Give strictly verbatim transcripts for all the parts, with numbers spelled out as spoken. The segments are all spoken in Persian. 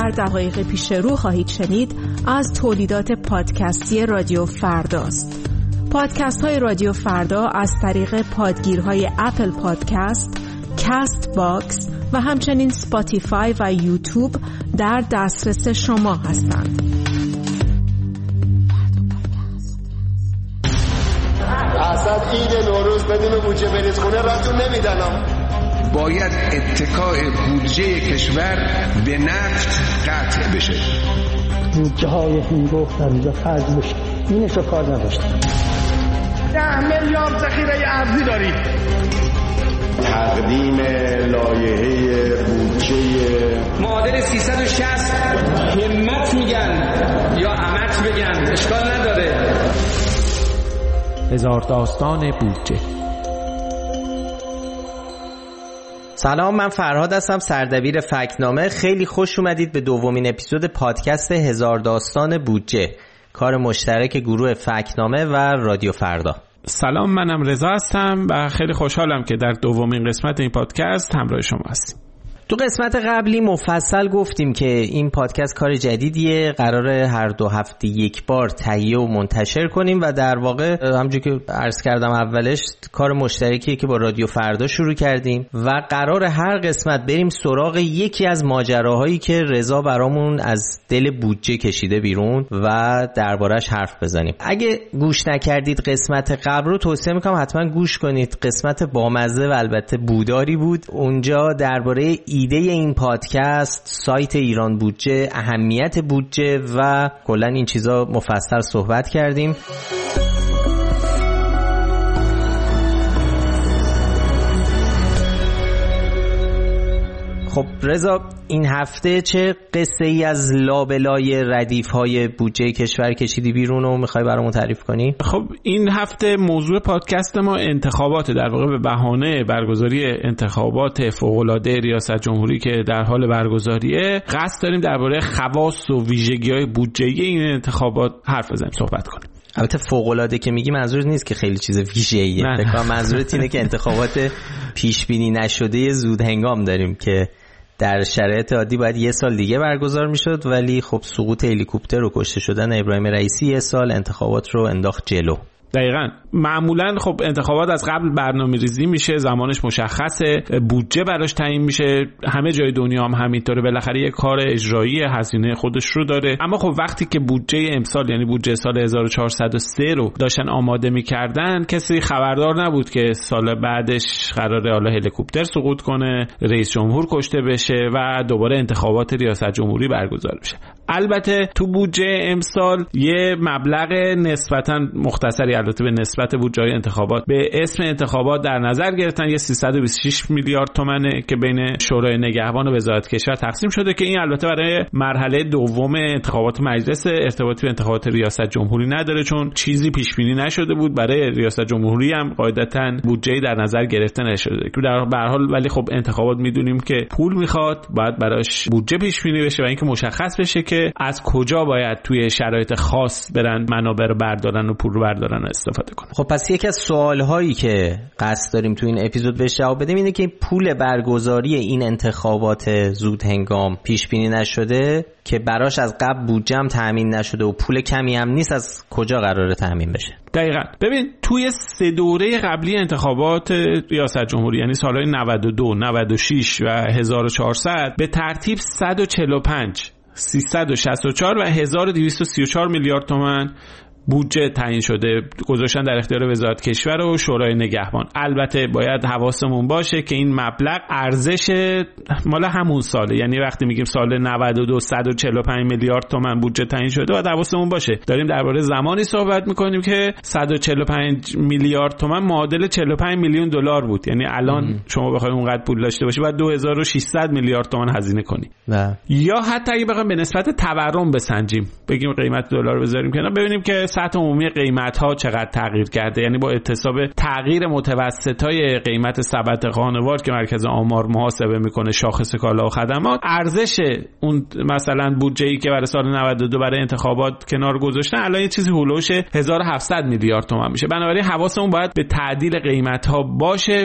در دقایق پیش رو خواهید شنید از تولیدات پادکستی رادیو فرداست. پادکست های رادیو فردا از طریق پادگیرهای اپل پادکست، کست باکس و همچنین سپاتیفای و یوتیوب در دسترس شما هستند. اصلا عید نوروز بدون بودجه بریز خونه راتون نمیدنم. باید اتکاء بودجه کشور به نفت قطع بشه. بودجه های هنگفت در اینجا فرض بشه. اینش رو کار نداشتم. ده میلیارد ذخیره ارزی دارید. تقدیم لایحه بودجه معادل سیصد و شصت همت میگن یا امت بگن اشکال نداره. هزار داستان بودجه. سلام، من فرهاد هستم، سردبیر فکت‌نامه. خیلی خوش اومدید به دومین اپیزود پادکست هزار داستان بودجه، کار مشترک گروه فکت‌نامه و رادیو فردا. سلام، منم رضا هستم و خیلی خوشحالم که در دومین قسمت این پادکست همراه شما هستیم. تو قسمت قبلی مفصل گفتیم که این پادکست کار جدیدیه، قراره هر دو هفته یک بار تهیه و منتشر کنیم و در واقع همونجوری که عرض کردم اولش کار مشترکیه که با رادیو فردا شروع کردیم و قراره هر قسمت بریم سراغ یکی از ماجراهایی که رضا برامون از دل بودجه کشیده بیرون و دربارش حرف بزنیم. اگه گوش نکردید قسمت قبل رو توصیه میکنم حتما گوش کنید. قسمت بامزه و البته بوداری بود. اونجا درباره ایده این پادکست، سایت ایران بودجه، اهمیت بودجه و کلا این چیزا مفصل صحبت کردیم. خب رضا، این هفته چه قصه ای از لابلای ردیف های بودجه کشور کشیدی بیرون و میخوای برامون تعریف کنی؟ خب این هفته موضوع پادکست ما انتخابات، در واقع به بهانه برگزاری انتخابات فوق‌العاده ریاست جمهوری که در حال برگزاریه، قصد داریم درباره خواص و ویژگی‌های بودجه‌ای این انتخابات حرف بزنیم، صحبت کنیم. البته فوق‌العاده که میگی منظور نیست که خیلی چیز ویژه‌ایه. فکر کنم منظورت اینه که انتخابات پیش بینی نشده زود هنگام داریم که در شرایط عادی باید یه سال دیگه برگزار میشد، ولی خب سقوط هلیکوپتر و کشته شدن ابراهیم رئیسی یه سال انتخابات رو انداخت جلو. دقیقاً. معمولاً خب انتخابات از قبل برنامه‌ریزی میشه، زمانش مشخصه، بودجه براش تعیین میشه، همه جای دنیا هم همینطوره، بالاخره یه کار اجرایی هزینه خودش رو داره. اما خب وقتی که بودجه امسال یعنی بودجه سال هزار و چهارصد و سه رو داشتن آماده میکردن، کسی خبردار نبود که سال بعدش قراره حالا هلیکوپتر سقوط کنه، رئیس جمهور کشته بشه و دوباره انتخابات ریاست جمهوری برگزار بشه. البته تو بودجه امسال یه مبلغ نسبتاً مختصری، البته به نسبت بودجه انتخابات، به اسم انتخابات در نظر گرفتن. یه سیصد و بیست و شش میلیارد تومانه که بین شورای نگهبان و وزارت کشور تقسیم شده که این البته برای مرحله دوم انتخابات مجلس ارتباطی به انتخابات ریاست جمهوری نداره، چون چیزی پیش بینی نشده بود. برای ریاست جمهوری هم قاعدتاً بودجه در نظر گرفته نشده که در هر حال، ولی خب انتخابات میدونیم که پول میخواد، باید براش بودجه پیش بینی بشه و اینکه مشخص بشه که از کجا باید توی شرایط خاص برن منابع رو بردارن و پول رو بردارن و استفاده کنن. خب پس یکی از سوال‌هایی که قصد داریم تو این اپیزود بهش جواب بدیم اینه که پول برگزاری این انتخابات زود هنگام پیش بینی نشده که براش از قبل بودجه هم تامین نشده و پول کمی هم نیست، از کجا قراره تامین بشه؟ دقیقاً. ببین توی سه دوره قبلی انتخابات ریاست جمهوری یعنی سالهای نود و دو، نود و شش و هزار و چهارصد به ترتیب صد و چهل و پنج، سیصد و شصت و چهار و هزار و دویست و سی و چهار میلیارد تومان بودجه تعیین شده، گذاشتن در اختیار وزارت کشور و شورای نگهبان. البته باید حواسمون باشه که این مبلغ ارزش مال همون ساله، یعنی وقتی میگیم سال نود و دو صد و چهل و پنج میلیارد تومان بودجه تعیین شده باید حواسمون باشه داریم درباره زمانی صحبت میکنیم که صد و چهل و پنج میلیارد تومان معادل چهل و پنج میلیون دلار بود. یعنی الان ام. شما بخواید اونقدر پول داشته باشی باید دو هزار و ششصد میلیارد تومان هزینه کنی. نه. یا حتی اگه بخوایم به نسبت تورم بسنجیم، بگیم قیمت دلار بذاریم کنار، ببینیم که سطح عمومی قیمت‌ها چقدر تغییر کرده. یعنی با احتساب تغییر متوسطای قیمت سبد خانوار که مرکز آمار محاسبه میکنه، شاخص کالا و خدمات، ارزش اون مثلا بودجه‌ای که برای سال نود و دو برای انتخابات کنار گذاشتن الان یه چیزی هولوش هزار و هفتصد میلیارد تومان میشه. بنابراین حواسمون باید به تعدیل قیمت‌ها باشه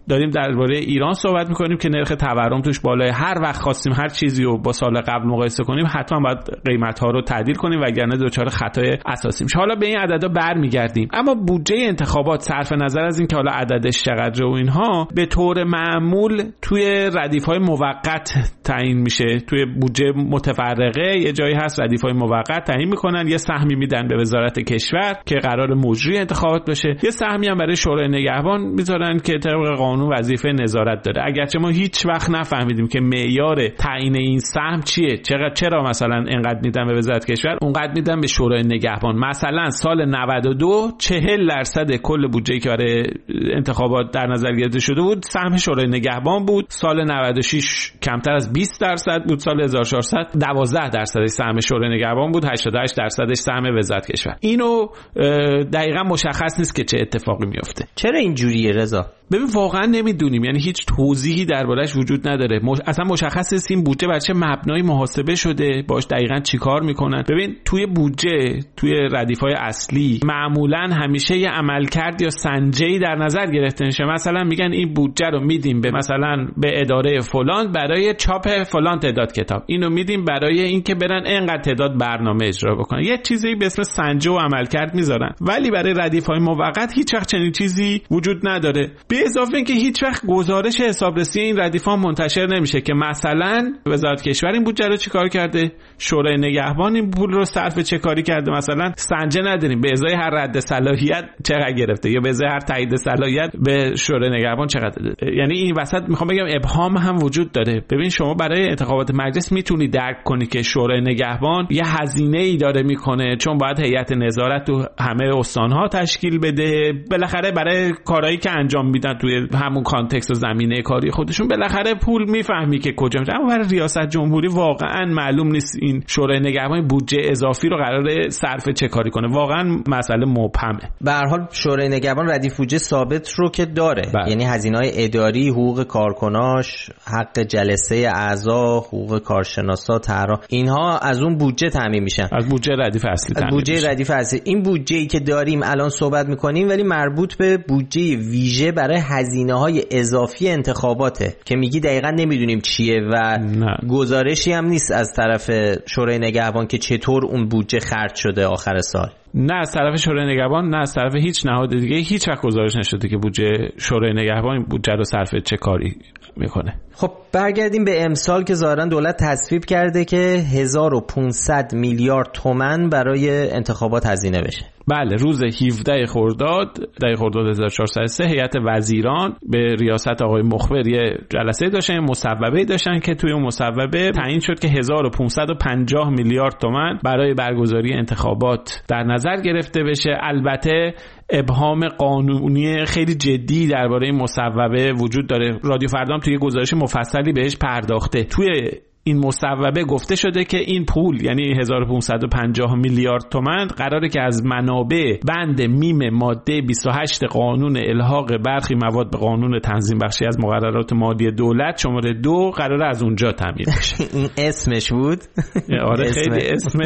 داریم درباره ایران صحبت میکنیم که نرخ تورم توش بالاه. هر وقت خواستیم هر چیزی رو با سال قبل مقایسه کنیم حتما باید قیمت‌ها رو تعدیل کنیم وگرنه دچار خطای اساسی میشه. حالا به این عددا برمیگردیم، اما بودجه انتخابات صرف نظر از اینکه حالا عددش چقدره و اینها به طور معمول توی ردیف‌های موقت تعیین میشه. توی بودجه متفرقه یه جایی هست ردیف‌های موقت تعیین میکنن، یه سهمی میدن به وزارت کشور که قرار مجری انتخابات باشه، یه سهمی هم برای شورای نگهبان میذارن که طبق قانون وظیفه نظارت داره. اگرچه ما هیچ وقت نفهمیدیم که معیار تعیین این سهم چیه، چرا چرا مثلا اینقدر میدن به وزارت کشور اونقدر میدن به شورای نگهبان. مثلا سال نود و دو چهل درصد کل بودجه‌ای که برای انتخابات در نظر گرفته شده بود سهم شورای نگهبان بود، سال نود و شش کمتر از بیست درصد بود، سال هزار و چهارصد دوازده درصد سهم شورای نگهبان بود، هشتاد و هشت درصدش سهم وزارت کشور. اینو دقیقاً مشخص نیست که چه اتفاقی میفته. چرا اینجوریه رضا؟ ببین واقعا نمیدونیم، یعنی هیچ توضیحی دربارش وجود نداره. مش... اصلا مشخص نیست این بودجه بر چه مبنایی محاسبه شده، باش دقیقاً چیکار میکنن. ببین توی بودجه، توی ردیف‌های اصلی معمولاً همیشه یه عملکرد یا سنجه‌ای در نظر گرفته میشه. مثلا میگن این بودجه رو میدیم به مثلا به اداره فلان برای چاپ فلان تعداد کتاب، اینو میدیم برای اینکه برن اینقدر تعداد برنامه اجرا بکنن. یه چیزی به اسم سنجه و عملکرد میذارن، ولی برای ردیف‌های موقت هیچ وقت چنین چیزی وجود نداره. به اضافه اینکه هیچ وقت گزارش حسابرسی این ردیف‌ها منتشر نمیشه که مثلا وزارت کشور این بودجه رو چیکار کرده، شورای نگهبان این پول رو صرف چه کاری کرده. مثلا سنجه نداریم به ازای هر رد صلاحیت چقدر گرفته یا به ازای هر تایید صلاحیت به شورای نگهبان چقدر داده. یعنی این وسط میخوام بگم ابهام هم وجود داره. ببین شما برای انتخابات مجلس میتونی درک کنی که شورای نگهبان یه هزینه‌ای داره میکنه، چون باید هیئت نظارت تو همه استان‌ها تشکیل بده، بالاخره برای کارهایی که انجام میدن توی همون کانتکست و زمینه کاری خودشون بالاخره پول میفهمی که کجا میشه. اما برای ریاست جمهوری واقعا معلوم نیست این شورای نگهبان بودجه اضافی رو قراره صرف چه کاری کنه. واقعا مسئله مبهمه. به هر حال شورای نگهبان ردیف بودجه ثابت رو که داره، بله. یعنی هزینه‌های اداری، حقوق کارکناش، حق جلسه اعضا، حقوق کارشناسا، طراح، اینها از اون بودجه تامین میشن، از بودجه ردیف اصلی تامین بودجه میشن. ردیف اصلی این بودجه‌ای که داریم الان صحبت می‌کنیم ولی مربوط به بودجه ویژه برای هزینه‌های اضافی انتخاباته که میگی دقیقاً نمیدونیم چیه و نه. گزارشی هم نیست از طرف شورای نگهبان که چطور اون بودجه خرج شده آخر سال. نه از طرف شورای نگهبان، نه از طرف هیچ نهاد دیگه هیچ وقت گزارش نشده که بودجه شورای نگهبان بودجه رو صرف چه کاری میکنه. خب برگردیم به امسال که ظاهرا دولت تصویب کرده که هزار و پانصد میلیارد تومان برای انتخابات هزینه بشه. بله، روز هفدهم خرداد ده خرداد هزار و چهارصد و سه هیئت وزیران به ریاست آقای مخبر یه جلسه داشتن، مصوبه داشتن که توی اون مصوبه تعیین شد که هزار و پانصد و پنجاه میلیارد تومان برای برگزاری انتخابات در نظر گرفته بشه. البته ابهام قانونی خیلی جدی درباره این مصوبه وجود داره. رادیو فردام توی گزارش مفصلی بهش پرداخته. توی این مصوبه گفته شده که این پول یعنی هزار و پانصد و پنجاه میلیارد تومان قراره که از منابع بند میم ماده بیست و هشت قانون الحاق برخی مواد به قانون تنظیم بخشی از مقررات مالی دولت شماره دو قراره از اونجا تامین بشه. این اسمش بود؟ آره خیلی اسم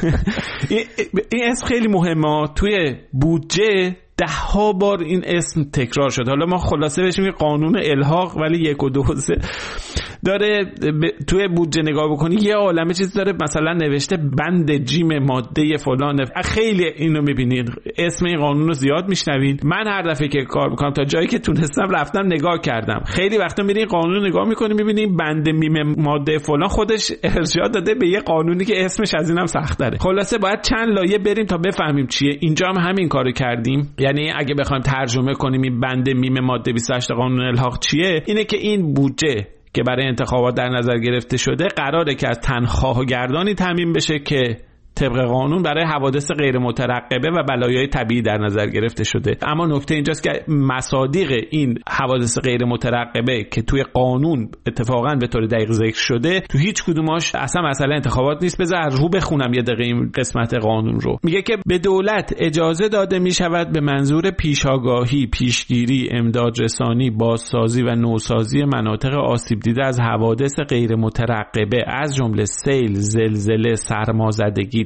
این اسم خیلی مهمه. توی بودجه ده ها بار این اسم تکرار شد. حالا ما خلاصه بهش میگیم قانون الحاق، ولی یک و دو سه داره ب... توی بودجه نگاه بکنی یه عالمه چیز داره، مثلا نوشته بند جیم ماده فلان. خیلی اینو میبینید اسم این قانون رو زیاد میشنوید. من هر دفعه که کار میکنم تا جایی که تونستم رفتم نگاه کردم. خیلی وقتا میرین قانون نگاه میکنی میبینیم بند میم ماده فلان خودش ارجاع داده به یه قانونی که اسمش از اینم سخت‌تره. خلاصه باید چند لایه بریم تا بفهمیم چیه. اینجا هم همین کارو کردیم. یعنی اگه بخوایم ترجمه کنیم این بند میم ماده بیست و هشت قانون الحاق چیه، اینه که این بودجه که برای انتخابات در نظر گرفته شده قراره که از تنخواه و گردانی تامین بشه که طبق قانون برای حوادث غیر مترقبه و بلایای طبیعی در نظر گرفته شده. اما نکته اینجاست که مصادیق این حوادث غیر مترقبه که توی قانون اتفاقا به طور دقیق ذکر شده تو هیچ کدوماش اصلا مسئله انتخابات نیست. بذار رو بخونم یه دقیقه این قسمت قانون رو. میگه که به دولت اجازه داده میشود به منظور پیشاگاهی، پیشگیری، امداد رسانی، بازسازی و نوسازی مناطق آسیب دیده از حوادث غیر مترقبه از جمله سیل، زلزله، سرمازدگی،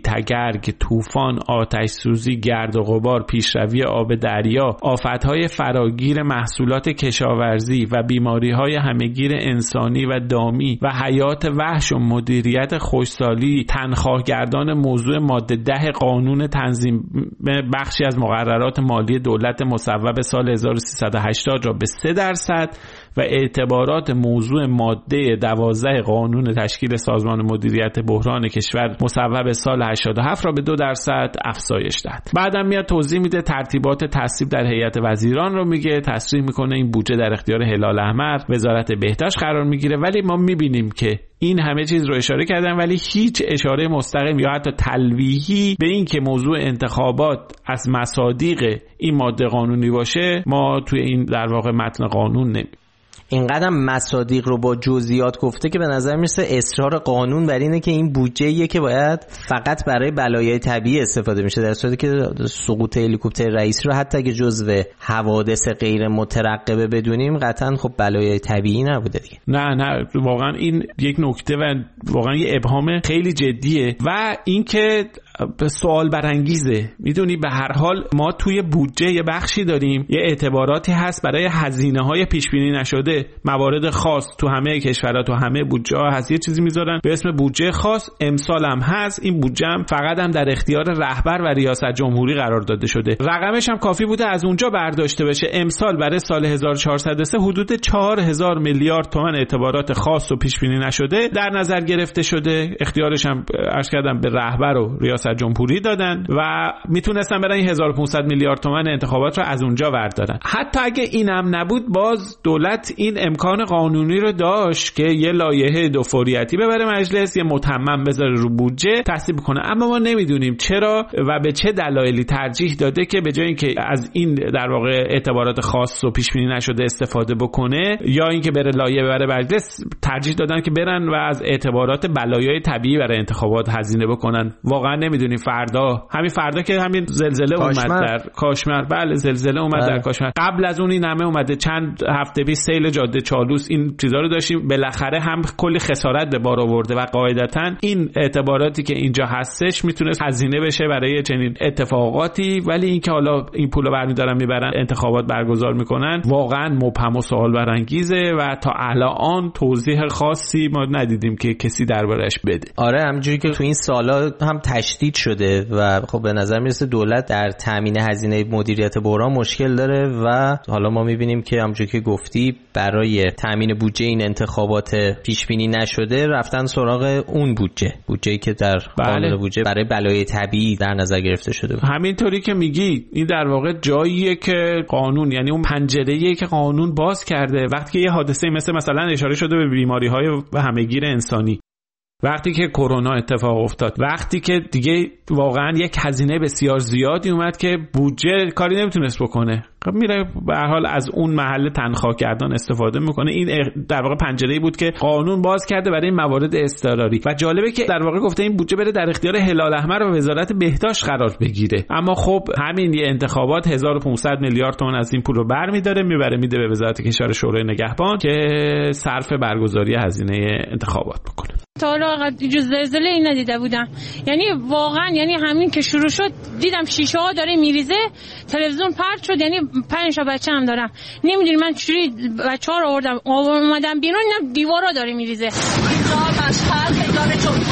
تگرگ، طوفان، آتش سوزی، گرد و غبار، پیشروی آب دریا، آفت‌های فراگیر محصولات کشاورزی و بیماری‌های همه‌گیر انسانی و دامی و حیات وحش و مدیریت خوشسالی تنخواهگردان موضوع ماده ده قانون تنظیم بخشی از مقررات مالی دولت مصوب سال هزار و سیصد و هشتاد را به سه درصد و اعتبارات موضوع ماده دوازده قانون تشکیل سازمان مدیریت بحران کشور مصوب سال هشتاد و هفت را به دو درصد افزایش داد. بعدم میاد توضیح میده ترتیبات تصویب در هیئت وزیران رو میگه، تصریح میکنه این بودجه در اختیار هلال احمر، وزارت بهداشت قرار میگیره. ولی ما میبینیم که این همه چیز رو اشاره کردن ولی هیچ اشاره مستقیم یا حتی تلویحی به این که موضوع انتخابات از مصادیق این ماده قانونی باشه ما توی این در واقع متن قانون نمیبینیم. اینقدر مصادیق رو با جزئیات گفته که به نظر میرسه اصرار قانون بر اینه که این بودجه‌ایه که باید فقط برای بلایای طبیعی استفاده میشه، در صورتی که سقوط هلیکوپتر رئیس رو حتی اگه جزو حوادث غیر مترقبه بدونیم قطعا خب بلایای طبیعی نبوده دیگه. نه نه واقعا این یک نکته و واقعا یه ابهام خیلی جدیه و اینکه سوال برانگیزه. میدونی به هر حال ما توی بودجه یه بخشی داریم، یه اعتباراتی هست برای هزینه‌های پیش بینی نشده، موارد خاص تو همه کشورها تو همه بودجه‌ها هست، یه چیزی میذارن به اسم بودجه خاص. امسال هم هست. این بودجه هم فقط هم در اختیار رهبر و ریاست جمهوری قرار داده شده. رقمش هم کافی بوده از اونجا برداشته بشه. امسال برای سال هزار و چهارصد و سه حدود چهار هزار میلیارد تومان اعتبارات خاص و پیش بینی نشده در نظر گرفته شده. اختیارش هم عرض کردم به رهبر و ریاست جمهوری دادن و میتونستن برای هزار و پانصد میلیارد تومان انتخابات رو از اونجا بردارن. حتی اگه اینم نبود باز دولت این امکان قانونی رو داشت که یه لایحه دو فوریتی ببره مجلس، یه متمم بذاره رو بودجه تصویب کنه. اما ما نمیدونیم چرا و به چه دلایلی ترجیح داده که به جای اینکه از این در واقع اعتبارات خاص و پیش بینی نشده استفاده بکنه یا اینکه بره لایحه ببره مجلس، ترجیح دادن که برن و از اعتبارات بلایای طبیعی برای انتخابات هزینه بکنن. واقعا نمیدونیم فردا همین فردا که همین زلزله اومد در کاشمر، بله زلزله اومد بله. در کاشمر. قبل از اون این همه اومده، چند هفته پیش سیل جاده چالوس، این چیزا رو داشتیم. بالاخره هم کلی خسارت به بار آورده و قاعدتاً این اعتباراتی که اینجا هستش میتونه هزینه بشه برای چنین اتفاقاتی. ولی اینکه حالا این پولو برمی‌دارن میبرن انتخابات برگزار میکنن واقعا مبهم و سوال برانگیزه و تا الان توضیح خاصی ما ندیدیم که کسی دربارش بده. آره همونجوری که تو این سالا هم تشدید شده و خب به نظر میرسه دولت در تامین هزینه مدیریت بحران مشکل داره و حالا ما میبینیم که همونجوری که گفتی برای تامین بودجه این انتخابات پیش بینی نشده رفتن سراغ اون بودجه بودجه‌ای که در قانون بله. بودجه برای بلایای طبیعی در نظر گرفته شده بود. همینطوری که میگی این در واقع جاییه که قانون، یعنی اون پنجره‌ایه که قانون باز کرده وقتی که یه حادثه مثل مثلا اشاره شده به بیماری‌های همه‌گیر انسانی، وقتی که کرونا اتفاق افتاد، وقتی که دیگه واقعا یک هزینه بسیار زیادی اومد که بودجه کاری نمیتونست بکنه، خب میره به هر حال از اون محل تنخواهگردان استفاده میکنه. این در واقع پنجره‌ای بود که قانون باز کرده برای این موارد اضطراری و جالبه که در واقع گفته این بودجه بره در اختیار هلال احمر و وزارت بهداشت قرار بگیره. اما خب همین یه انتخابات هزار و پانصد میلیارد تومان از این پول رو برمی‌داره میبره میده به وزارت کشور شورای نگهبان که صرف برگزاری هزینه انتخابات بکنه. تا حالا جز زلزله این ندیده بودم. یعنی واقعا یعنی همین که شروع شد دیدم شیشه ها داره میریزه، تلویزیون پرت شد. یعنی پنج تا بچه هم دارم، نمیدونی من چجوری بچه‌ها رو آوردم اومدم بیرون اینا دیوارا داره میریزه. اینجا مشهد هزار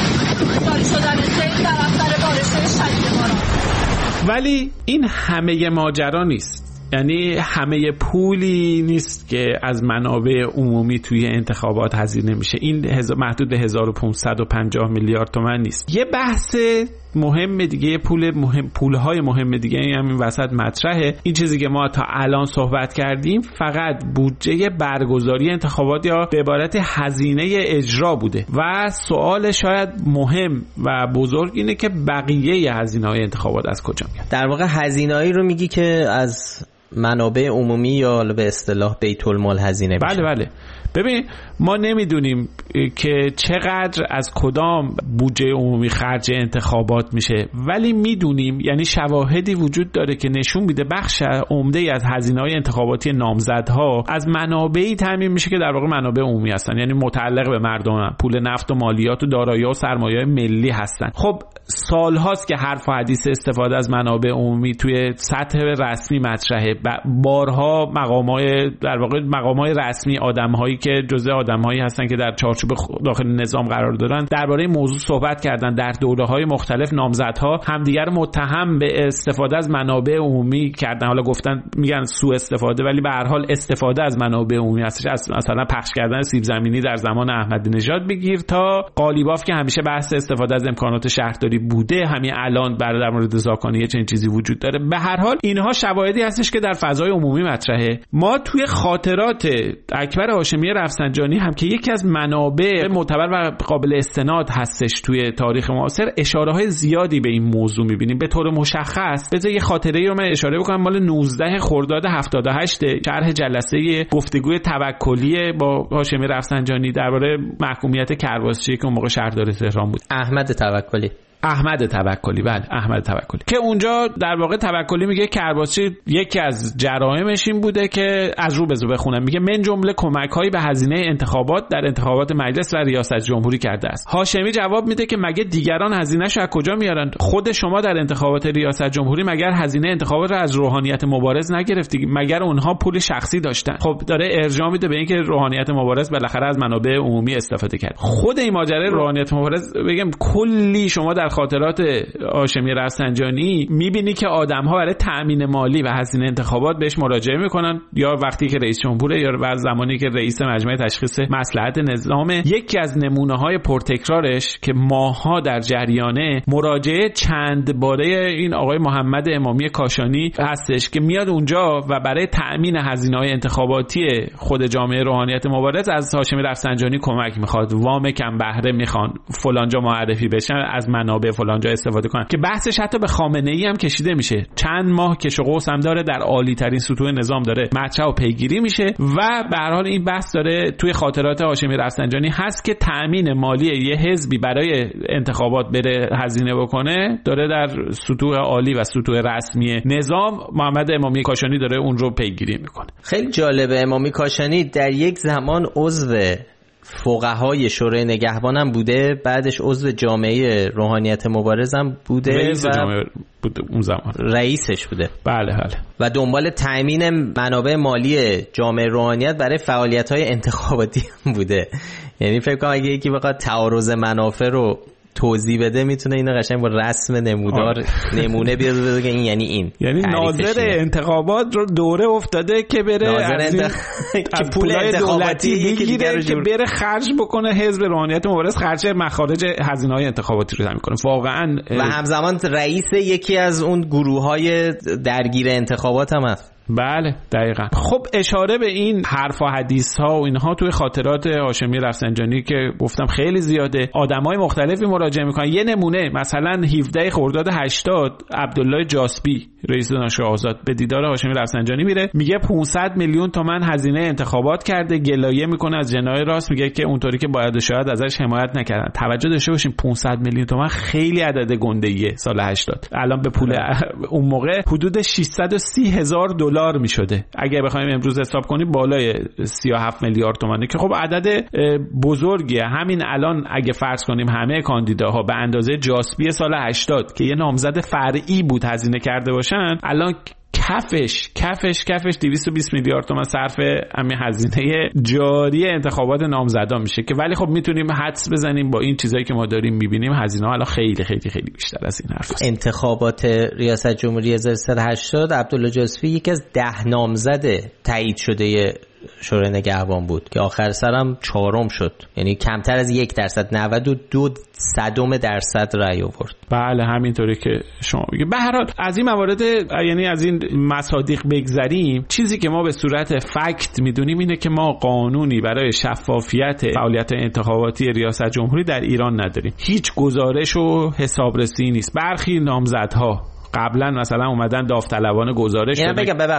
چهار شدن سیل در اثر بارش شدید باران. ولی این همه ماجرا نیست، یعنی همه پولی نیست که از منابع عمومی توی انتخابات هزینه میشه. این محدود هزار و پانصد و پنجاه میلیارد تومان نیست. یه بحث مهم دیگه، پول مهم، پولهای مهم دیگه هم این وسط مطرحه. این چیزی که ما تا الان صحبت کردیم فقط بودجه برگزاری انتخابات یا به عبارت هزینه اجرا بوده و سوال شاید مهم و بزرگ اینه که بقیه هزینه‌های انتخابات از کجا میاد؟ در واقع هزینه‌ای رو میگی که از منابع عمومی یا به اصطلاح بیت المال هزینه میشه. بله بله. ببین ما نمیدونیم که چقدر از کدام بودجه عمومی خرج انتخابات میشه، ولی میدونیم، یعنی شواهدی وجود داره که نشون میده بخش عمده ای از هزینه‌های انتخاباتی نامزدها از منابعی تامین میشه که در واقع منابع عمومی هستن، یعنی متعلق به مردم، پول نفت و مالیات و دارایی و سرمایه ملی هستن. خب سالهاست که حرف و حدیث استفاده از منابع عمومی توی سطح رسمی مطرحه. بارها مقامای در واقع مقامای رسمی، آدم‌هایی که جزء آدم‌هایی هستن که در چارچوب داخل نظام قرار دارن، درباره موضوع صحبت کردن. در دوره‌های مختلف نامزدها همدیگر رو متهم به استفاده از منابع عمومی کردن. حالا گفتن میگن سوء استفاده، ولی به هر حال استفاده از منابع عمومی هستش. از مثلا پخش کردن سیب زمینی در زمان احمدی نژاد بگیر تا قالیباف که همیشه بحث استفاده از امکانات شهرداری بوده، همین الان برای در مورد زاکانی چنین چیزی وجود داره. به هر حال اینها شواهدی هستش که در فضای عمومی مطرحه. ما توی خاطرات اکبر هاشمی رفسنجانی هم که یکی از منابع معتبر و قابل استناد هستش توی تاریخ معاصر، اشاره‌های زیادی به این موضوع می‌بینیم. به طور مشخص بذار یه خاطره‌ای رو من اشاره بکنم، مال نوزده خرداد هفتاد و هشت، شرح جلسه گفتگوی توکلی با هاشمی رفسنجانی درباره محکومیت کرباسچی که اون موقع شهردار تهران بود. احمد توکلی احمد توکلی بله احمد توکلی که اونجا در واقع توکلی میگه کرباسچی یکی از جرائمش این بوده که از رو بزو بخونم، میگه من جمله کمک‌هایی به هزینه انتخابات در انتخابات مجلس و ریاست جمهوری کرده است. هاشمی جواب میده که مگه دیگران هزینه‌ش از کجا میارن؟ خود شما در انتخابات ریاست جمهوری مگر هزینه انتخابات رو از روحانیت مبارز نگرفتی؟ مگر اونها پول شخصی داشتن؟ خب داره ارجاع میده به اینکه روحانیت مبارز بالاخره از منابع عمومی استفاده کرد. خود این ماجرای روحانیت مبارز بگم کلی شما در خاطرات هاشمی رفسنجانی میبینی که آدم‌ها برای تأمین مالی و هزینه انتخابات بهش مراجعه میکنن، یا وقتی که رئیس جمهوره یا بعد زمانی که رئیس مجمع تشخیص مصلحت نظامه. یکی از نمونه‌های پرتکرارش که ماها در جریانه مراجعه چند باره این آقای محمد امامی کاشانی هستش که میاد اونجا و برای تأمین هزینه‌های انتخاباتی خود جامعه روحانیت مبارز از هاشمی رفسنجانی کمک میخواد، وام کم بهره میخوان، فلانجا معرفی بشن، از منابع فلانجا استفاده کنن، که بحثش حتی به خامنه‌ای هم کشیده میشه. چند ماه کش و قوس هم داره، در عالی ترین سطوح نظام داره مطرح و پیگیری میشه و به هر حال این بحث داره توی خاطرات هاشمی رفسنجانی هست که تأمین مالی یه حزبی برای انتخابات بره هزینه بکنه داره در سطوح عالی و سطوح رسمی نظام. محمد امامی کاشانی داره اون رو پیگیری میکنه. خیلی جالبه، امامی کاشانی در یک زمان عضو فقهای شورای نگهبان هم بوده، بعدش عضو جامعه روحانیت مبارز هم بوده، رئیس و جامعه بوده اون زمان، رئیسش بوده. بله بله. و دنبال تأمین منابع مالی جامعه روحانیت برای فعالیت‌های انتخاباتی هم بوده. یعنی فکر کنم اگه یکی بخواد تعارض منافع رو توضیح بده میتونه اینو قشنگ با رسم نمودار نمونه بیاد بگه این یعنی این، یعنی ناظر انتخابات رو دوره افتاده که بره از این که پول دولتی بگیره که بره خرج بکنه حزب روحانیت مبارز، خرج مخارج هزینه‌های انتخاباتی رو تامین کنه. واقعا و همزمان رئیس یکی از اون گروه‌های درگیر انتخابات هم هست. بله دقیقاً. خب اشاره به این حرف و حدیث ها و اینها توی خاطرات هاشمی رفسنجانی که گفتم خیلی زیاده، آدمای مختلفی مراجعه میکنن. یه نمونه مثلا هفده خرداد هشتاد عبدالله جاسبی رئیس دانشگاه آزاد به دیدار هاشمی رفسنجانی میره، میگه پانصد میلیون تومان هزینه انتخابات کرده، گلایه میکنه از جناح راست، میگه که اونطوری که باید شاید ازش حمایت نکردن. توجه داشته باشین پانصد میلیون تومان خیلی عدد گنده‌ایه سال هشتاد. الان به پول اون موقع حدود ششصد و سی هزار دلار می شده. اگه بخوایم امروز حساب کنیم بالای سی و هفت میلیارد تومانه که خب عدد بزرگیه. همین الان اگه فرض کنیم همه کاندیداها به اندازه جاسبی سال هشتاد که یه نامزد فرعی بود هزینه کرده باشن، الان کفش کفش کفش دویست و بیست میلیارد تومان صرف همین هزینه جاری انتخابات نامزدا میشه که ولی خب میتونیم حدس بزنیم با این چیزایی که ما داریم میبینیم هزینه ها الان خیلی خیلی خیلی بیشتر از این حرف است. انتخابات ریاست جمهوری هزار و سیصد و هشتاد عبدالله جاسبی یکی از ده نامزد تایید شده شورای نگهبان بود که آخر سرم چهارم شد، یعنی کمتر از یک درصد، نود و دو صدم درصد رأی آورد. بله همینطوری که شما میگید. به هر حال از این موارد یعنی از این مصادیق بگذریم، چیزی که ما به صورت فکت میدونیم اینه که ما قانونی برای شفافیت فعالیت انتخاباتی ریاست جمهوری در ایران نداریم. هیچ گزارش و حسابرسی نیست. برخی نامزدها قبلا مثلا اومدن داوطلبانه گزارش دادن. بگم ببخشید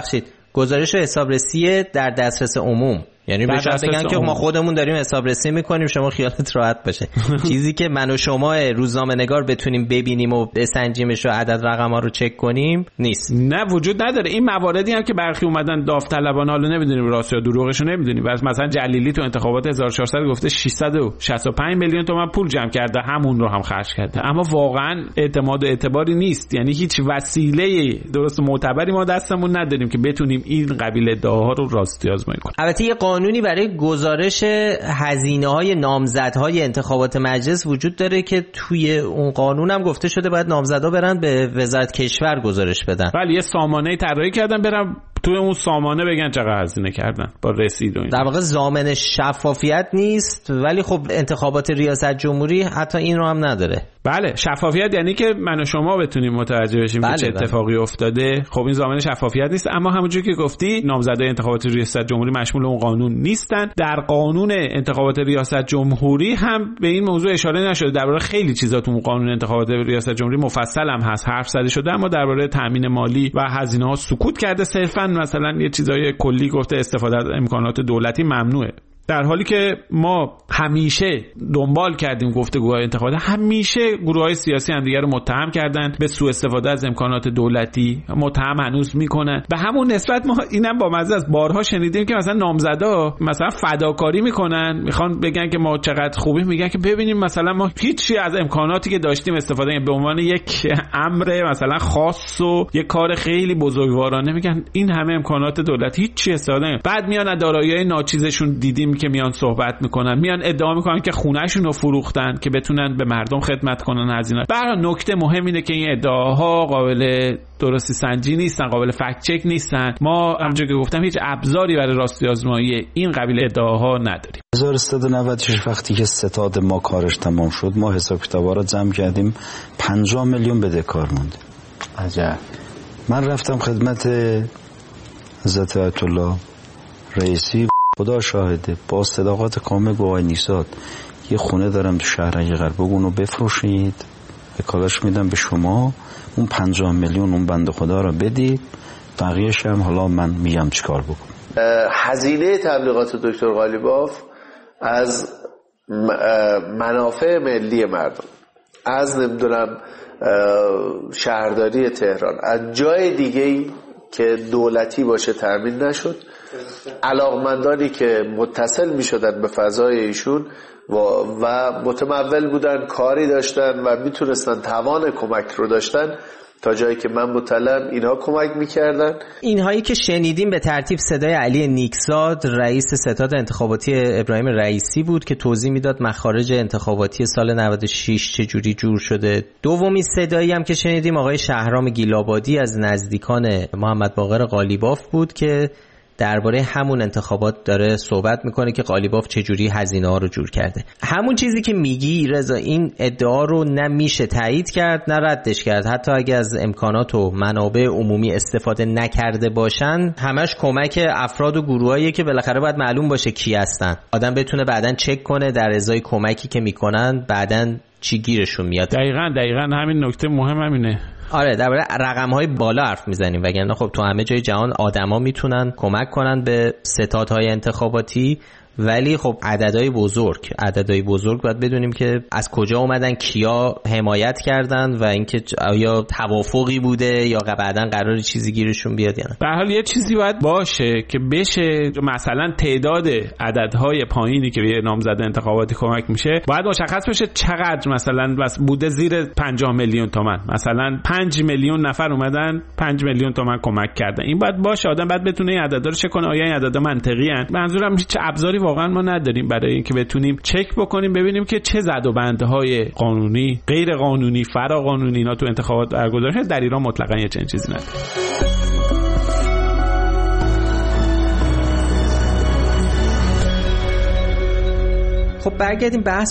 گزارش حسابرسی در دسترس عموم، یعنی بهشون بگن که ما خودمون داریم حسابرسی میکنیم، شما خیالت راحت باشه. چیزی که من و شما روزنامه‌نگار بتونیم ببینیم و بسنجیمش و عدد رقم‌ها رو چک کنیم نیست. نه وجود نداره. این مواردی هم که برخی اومدن داوطلبانه، حالا نمیدونیم راست یا دروغش رو نمیدونیم، مثلا جلیلی تو انتخابات هزار و چهارصد گفته ششصد و شصت و پنج میلیون تومان پول جمع کرده، همون رو هم خرج کرده، اما واقعا اعتماد و اعتباری نیست. یعنی هیچ وسیله درست معتبری ما دستمون نداریم که بتونیم این قبیل ادعاها رو راستی آزمایی کنیم. البته یه قانونی برای گزارش هزینه‌های نامزدهای انتخابات مجلس وجود داره که توی اون قانون هم گفته شده باید نامزدا برن به وزارت کشور گزارش بدن. ولی یه سامانه طراحی کردن برن توی اون سامانه بگن چقدر هزینه کردن با رسید و این. در واقع ضامن شفافیت نیست، ولی خب انتخابات ریاست جمهوری حتی این رو هم نداره. بله، شفافیت یعنی که من و شما بتونیم متوجه بشیم بله که چه اتفاقی بله. افتاده. خب این ضامن شفافیت نیست، اما همونجوری که گفتی نامزدای انتخابات ریاست جمهوری مشمول اون قانون نیستن. در قانون انتخابات ریاست جمهوری هم به این موضوع اشاره نشده. درباره خیلی چیزا تو قانون انتخابات ریاست جمهوری مفصل هم هست حرف زده شده، اما درباره تامین مالی و هزینه‌ها سکوت کرده. صرفاً مثلا یه چیزای کلی گفته استفاده از امکانات دولتی ممنوعه، در حالی که ما همیشه دنبال کردیم گفتگوهای انتخاباتی، همیشه گروه‌های سیاسی هم دیگه رو متهم کردن به سوء استفاده از امکانات دولتی، متهم هنوز میکنن. به همون نسبت ما اینم با مزه از بارها شنیدیم که مثلا نامزدا مثلا فداکاری میکنن، میخوان بگن که ما چقدر خوبیم، میگن که ببینیم مثلا ما هیچی از امکاناتی که داشتیم استفاده نکردیم، به عنوان یک امر مثلا خاص و یک کار خیلی بزرگوارانه میگن این همه امکانات دولتی هیچی استفاده نکردیم. بعد میان از دارایی‌های ناچیزشون دیدیم که میان صحبت میکنن، میان ادعا میکنن که خونه‌شون رو فروختن که بتونن به مردم خدمت کنن. هزینه. برای نکته مهم اینه که این ادعاها قابل درستی سنجی نیستن، قابل فکت چک نیستن. ما همونجوری که گفتم هیچ ابزاری برای راستی آزمایی این قبیل ادعاها نداریم. هزار و سیصد و نود و شش وقتی که ستاد ما کارش تمام شد، ما حساب کتابا رو جمع کردیم، پنجاه میلیون بدهکار موند. عجب. من رفتم خدمت حضرت آیت الله رئیسی، خدا شاهده با صداقت کامل گواهی نیساد یه خونه دارم تو شهر قرب، اونو بفروشید، وکالتش میدم به شما، اون پنجاه میلیون اون بنده خدا رو بدید، بقیه‌اش هم حالا من میگم چیکار بکنم. هزینه تبلیغات دکتر قالیباف از منافع ملی مردم، از نمیدونم شهرداری تهران، از جای دیگه‌ای که دولتی باشه تامین نشد. علاقمندانی که متصل می شدن به فضای ایشون و, و متمول بودن، کاری داشتن و میتونستن توان کمک رو داشتن، تا جایی که من مطلعم اینها کمک میکردن. اینهایی که شنیدیم به ترتیب صدای علی نیکزاد، رئیس ستاد انتخاباتی ابراهیم رئیسی بود که توضیح میداد مخارج انتخاباتی سال نود و شش چجوری جور شده. دومی صدایی هم که شنیدیم آقای شهرام گیلابادی از نزدیکان محمد باقر قالیباف بود که درباره همون انتخابات داره صحبت میکنه که قالیباف چجوری هزینه ها رو جور کرده. همون چیزی که میگی رضا، این ادعا رو نمیشه تایید کرد نه ردش کرد. حتی اگه از امکانات و منابع عمومی استفاده نکرده باشن، همش کمک افراد و گروهایی که بالاخره باید معلوم باشه کی هستن، آدم بتونه بعدن چک کنه در ازای کمکی که میکنن بعدن چی گیرشون میاد. دقیقاً دقیقاً همین نکته مهم همینه. آره، درباره رقم‌های بالا حرف میزنیم، وگرنه خب تو همه جای جهان آدما میتونن کمک کنن به ستادهای انتخاباتی، ولی خب عددهای بزرگ عددهای بزرگ باید بدونیم که از کجا اومدن، کیا حمایت کردن و اینکه آیا توافقی بوده یا بعداً قراره چیزی گیرشون بیاد یا نه. به هر حال یه چیزی باید باشه که بشه مثلا تعداد عددهای پایینی که به نامزد انتخاباتی کمک میشه باید مشخص بشه چقدر مثلا بس بوده زیر پنجاه میلیون تومان، مثلا پنج میلیون نفر اومدن پنج میلیون تومان کمک کردن. این باید باشه، آدم باید بتونه این عددا رو چک کنه آیا این عددا منطقی ان. منظورم هیچ ابزاری واقعا ما نداریم برای اینکه بتونیم چک بکنیم ببینیم که چه زد و بندهای قانونی، غیر قانونی، فرا قانونی اینا تو انتخابات برگزار شده. در ایران مطلقاً یه چنین چیزی نداره. خب برگردیم بحث رو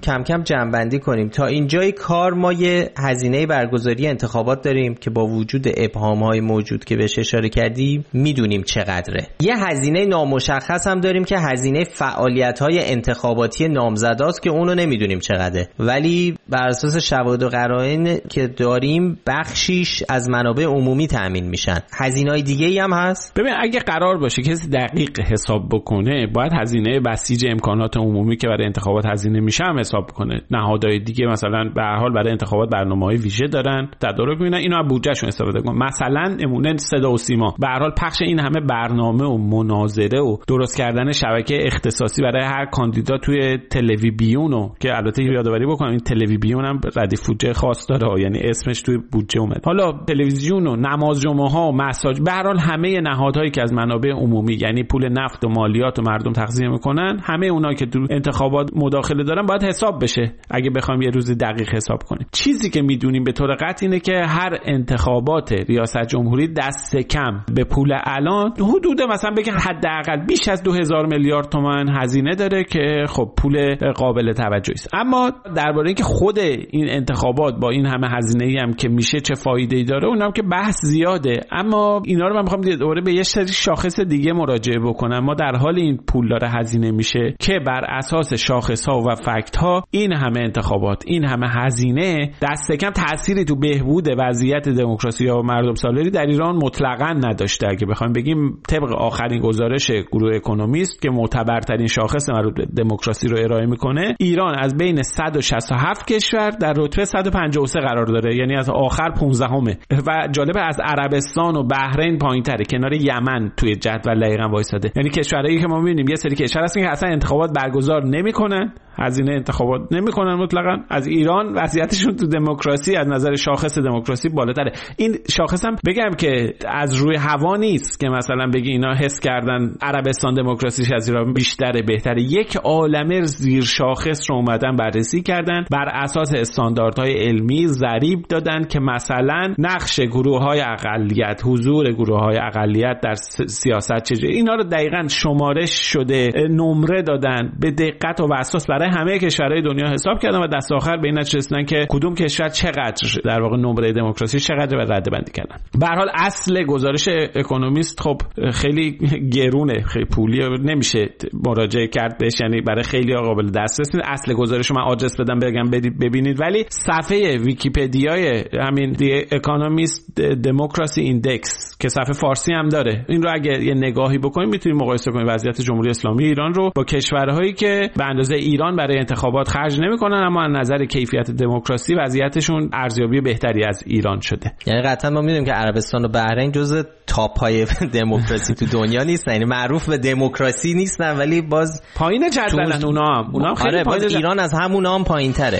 کم کم جمع‌بندی کنیم. تا اینجای کار ما یه هزینه برگزاری انتخابات داریم که با وجود ابهام‌های موجود که بهش اشاره کردیم میدونیم چقدره. یه هزینه نامشخص هم داریم که هزینه فعالیت‌های انتخاباتی نامزداست که اونو نمیدونیم چقدره، ولی بر اساس شواهد و قرائن که داریم بخشیش از منابع عمومی تامین میشن. هزینه‌های دیگه‌ای هم هست. ببین اگه قرار باشه کسی دقیق حساب بکنه باید هزینه بسیج امکانات عمومی که برای انتخابات هزینه میشه هم حساب کنه. نهادهای دیگه مثلا به هر حال برای انتخابات برنامه‌های ویژه دارن، تدارک می‌بینن، اینو از بودجهشون استفاده کنن. مثلا نمونه صدا و سیما به هر حال پخش این همه برنامه و مناظره و درست کردن شبکه اختصاصی برای هر کاندیدا توی تلویزیونو که البته یادآوری بکنم این تلویزیون هم ردیف بودجه خاص داره، یعنی اسمش توی بودجه اومد. حالا تلویزیون و نماز جمعه ها و مساج، به هر حال همه نهادهایی که از منابع عمومی یعنی پول نفت و مالیات و مردم تخصیص میکنن، همه اونایی که تو انتخابات مداخله دارن باید حساب بشه اگه بخوایم یه روز دقیق حساب کنیم. چیزی که میدونیم به طور قطع اینه که هر انتخابات ریاست جمهوری دست کم به پول الان حدود مثلا بگن حداقل بیش از دو هزار میلیارد تومان هزینه داره که خب پول قابل توجهی است. اما درباره اینکه خود این انتخابات با این همه هزینه‌ای هم که میشه چه فایده‌ای داره اونم که بحث زیاده، اما اینا رو من می‌خوام دوباره به یه سری شاخص دیگه مراجعه بکنم. ما در حال این پول داره هزینه میشه که بر اساس شاخص‌ها و فکت‌ها این همه انتخابات، این همه هزینه دست کم تأثیری تو بهبود وضعیت دموکراسی و مردم سالاری در ایران مطلقاً نداشته. اگه بخوایم بگیم طبق آخرین گزارش گروه اکونومیست که معتبرترین شاخص مربوط به دموکراسی رو ارائه میکنه، ایران از بین صد و شصت و هفت کشور در رتبه صد و پنجاه و سه قرار داره، یعنی از آخر پانزدهمه. و جالب از عربستان و بحرین پایین‌تره، کنار یمن توی جدول دقیقاً وایساده. یعنی کشورهایی که ما می‌بینیم یه سری کشور هستن که اصلا انتخابات برگزار نمی‌کنن، هزینه انتخابات نمی‌کنن مطلقاً. از ایران وضعیتشون تو دموکراسی از نظر شاخص دموکراسی بالاتره. این شاخص هم بگم که از روی هوا نیست که مثلا بگی اینا حس کردن عربستان دموکراسیش از ایران بیشتره بهتره. یک عالمه زیر شاخص رو اومدن بررسی کردن، بر اساس استانداردهای علمی ضریب دادن که مثلا نقش گروه‌های اقلیت، حضور گروه‌های اقلیت در سیاست چجوری، اینا رو دقیقاً شمارش شده، نمره دادن، به دقت و اساس برای همه کشورهای دنیا حساب کردن و دست آخر به این نتیجه رسیدن که کدوم کشور چقدر در واقع نمره دموکراسی چقدر و ردبندی کردن. به هر حال اصل گزارش اکونومیست خب خیلی گرونه، خیلی پولیه، نمیشه مراجعه کرد بهش، یعنی برای خیلی قابل دسترسی. اصل گزارش رو من آدرس بدم بگم ببینید، ولی صفحه ویکی‌پدیای همین دی اکونومیست دموکراسی ایندکس که صفحه فارسی هم داره، این رو اگه یه نگاهی بکنید میتونید مقایسه کنید وضعیت جمهوری اسلامی ایران رو با کشورهایی که به اندازه ایران برای انتخابات خرج نمی‌کنن اما از نظر کیفیت دموکراسی وضعیتشون ارزیابی بهتری از ایران شده. یعنی قطعا ما می‌دونیم که عربستان و بحرین جزء تاپ‌های دموکراسی تو دنیا نیستن، یعنی معروف به دموکراسی نیستن ولی باز پایین جدولن اونا هم. اونا هم خیلی پایین. ایران از همونا هم پایین‌تره.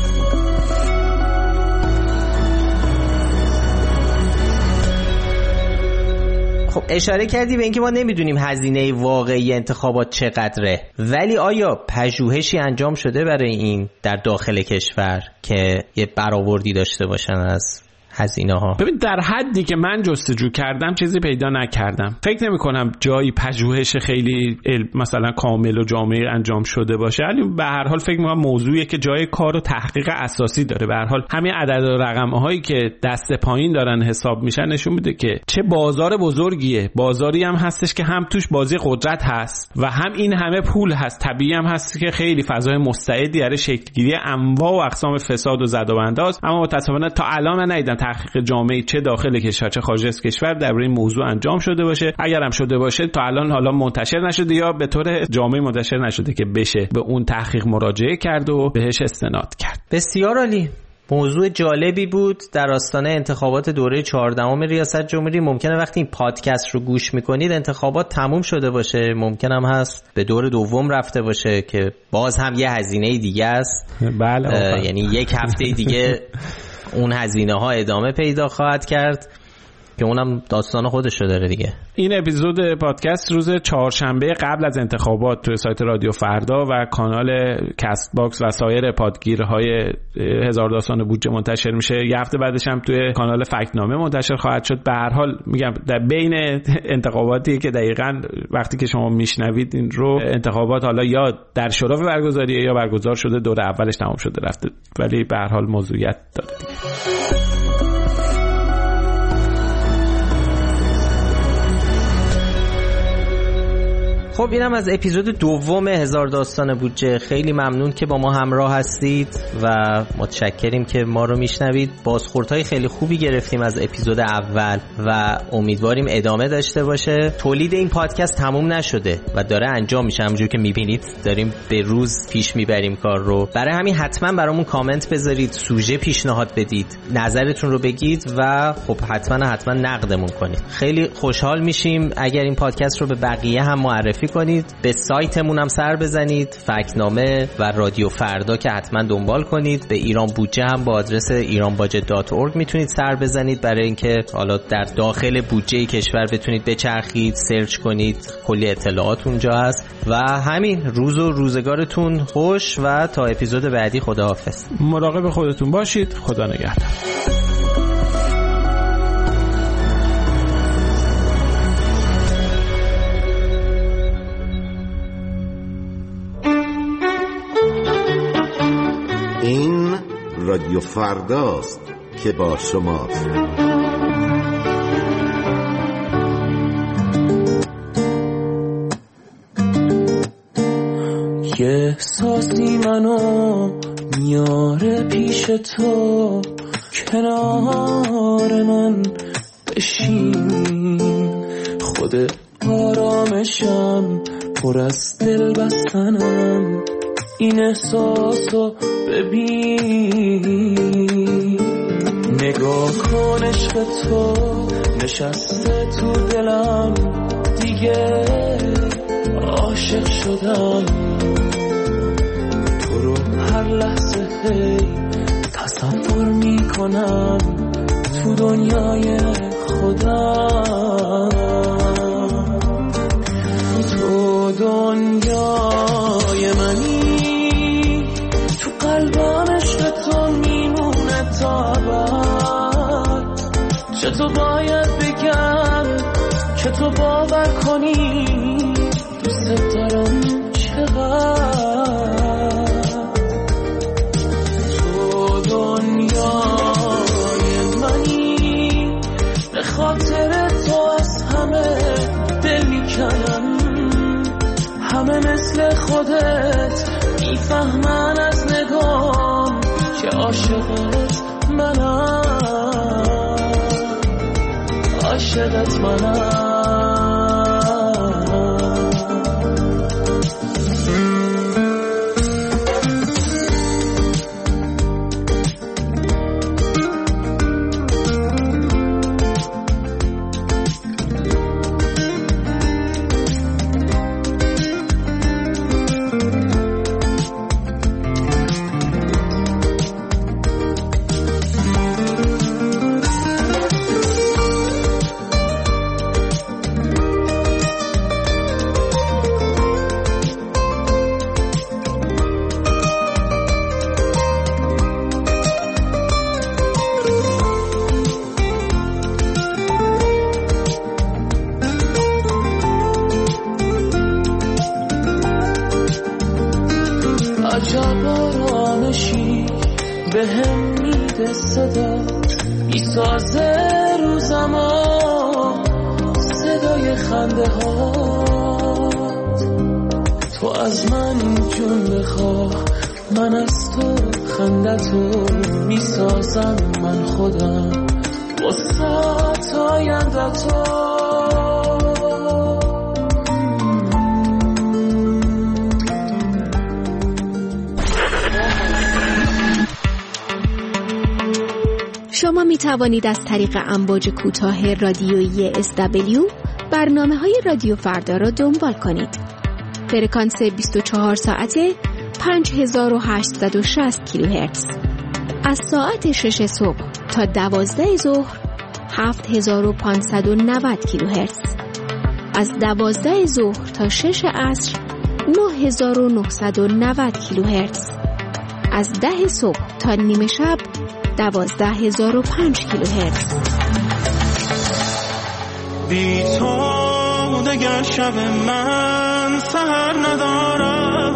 خب اشاره کردی به اینکه ما نمیدونیم هزینه واقعی انتخابات چقدره، ولی آیا پژوهشی انجام شده برای این در داخل کشور که یه برآوردی داشته باشن از هزینه ها؟ ببین در حدی که من جستجو کردم چیزی پیدا نکردم. فکر نمی کنم جایی پژوهش خیلی مثلا کامل و جامع انجام شده باشه، ولی به هر حال فکر می‌کنم موضوعیه که جای کار و تحقیق اساسی داره. به هر حال همین عدد و رقم‌هایی که دست پایین دارن حساب میشن نشون میده که چه بازار بزرگیه، بازاری هم هستش که هم توش بازی قدرت هست و هم این همه پول هست. طبیعی هم هست که خیلی فضای مستعدی برای شکل‌گیری انواع و اقسام فساد و زدوبنداز، اما متأسفانه تا الان من ندیدم تحقیق جامعی چه داخل کشور چه خارج از کشور درباره این موضوع انجام شده باشه. اگر هم شده باشه تا الان حالا منتشر نشده یا به طور جامعی منتشر نشده که بشه به اون تحقیق مراجعه کرد و بهش استناد کرد. بسیار عالی. موضوع جالبی بود در آستانه انتخابات دوره چهاردهم ریاست جمهوری. ممکنه وقتی این پادکست رو گوش میکنید انتخابات تموم شده باشه، ممکن هم هست به دور دوم رفته باشه که باز هم یه هزینه دیگه است. بله، یعنی یک هفته دیگه اون هزینه ها ادامه پیدا خواهد کرد که اونم داستان خودش رو داره دیگه. این اپیزود پادکست روز چهارشنبه قبل از انتخابات توی سایت رادیو فردا و کانال کست باکس و سایر پادگیرهای هزار داستان بودجه منتشر میشه. یه هفته بعدش هم توی کانال فکت‌نامه منتشر خواهد شد. به هر حال میگم در بین انتخاباتی که دقیقاً وقتی که شما میشنوید این رو انتخابات حالا یا در شرف برگزاریه یا برگزار شده، دور اولش تمام شده رفته، ولی به هر حال موضوعیت داره دیگه. خب اینم از اپیزود دوم هزار داستان بودجه. خیلی ممنون که با ما همراه هستید و متشکریم که ما رو میشنوید. بازخوردهای خیلی خوبی گرفتیم از اپیزود اول و امیدواریم ادامه داشته باشه. تولید این پادکست تموم نشده و داره انجام میشه، همونجور که میبینید داریم به روز پیش میبریم کار رو. برای همین حتما برامون کامنت بذارید، سوژه پیشنهاد بدید، نظرتون رو بگید و خب حتما حتما نقدمون کنید. خیلی خوشحال میشیم اگر این پادکست رو به بقیه هم معرفی کنید. به سایتمون هم سر بزنید، فکت‌نامه و رادیو فردا که حتما دنبال کنید. به ایران بودجه هم با آدرس ایران باجت دات اورگ میتونید سر بزنید برای اینکه حالا در داخل بودجه کشور بتونید بچرخید، سرچ کنید، کلی اطلاعات اونجا هست. و همین، روز و روزگارتون خوش و تا اپیزود بعدی خداحافظ. مراقب خودتون باشید. خدا نگهدار. این رادیو فرداست که با شماست. یه احساسی منو میاره پیش تو، کنار من بشین، خود آرامشم پر از دل بستنم، این احساسو ببین، نگاه کن عشق تو نشسته تو دلم، دیگه عاشق شدم، تو رو هر لحظه هی تصور میکنم تو دنیای خودم، تو دنیای منی، تو قلبم عشق تو میمونه تا ابد، چطور باید بگم که تو باور کنی دوست دارم چقدر، تو دنیای منی، به خاطر تو از همه دل میکنم، همه مثل خودت میفهمن از نگام که عاشقت منم، عاشقت منم. عجب آرامشی به هم میده صدا، میسازه روزما صدای خنده هات، تو از من جون بخواه، من از تو خندتو میسازم من خودم، وسط آینده تو. شما می توانید از طریق امواج کوتاه رادیویی اس دبلیو برنامه های رادیو فردا را دنبال کنید. فرکانس بیست و چهار ساعته پنج هزار و هشتصد و شصت کیلوهرتز. از ساعت شش صبح تا دوازده ظهر هفت هزار و پانصد و نود کیلوهرتز. از دوازده ظهر تا شش عصر نه هزار و نهصد و نود کیلوهرتز. از ده صبح تا نیمه شب دوازده هزار و پنج کیلوهرتز. بی تو دگر شب من سحر ندارم،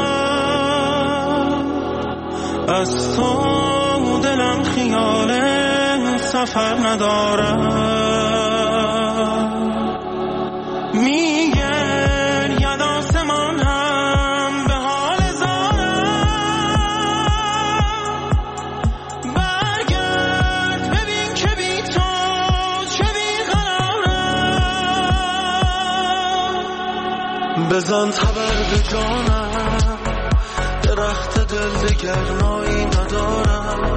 از تو دلم خیال سفر ندارم. میگر ید آسمان هم به حال زارم، برگرد ببین که بی تو چه بیقرارم. بزن تبر به جانم، درخت دل دگرنایی ندارم.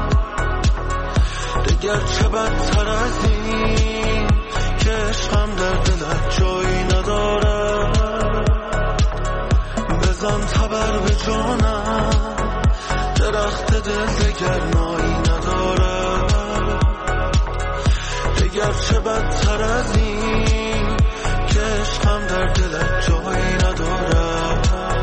دگر چه بدتر از این که عشقم در دلت جایی ندارم. بزن تبر به جانم، درخت دل دگرنایی ندارم. دگر چه بدتر از این که عشقم در دلت جایی ندارم.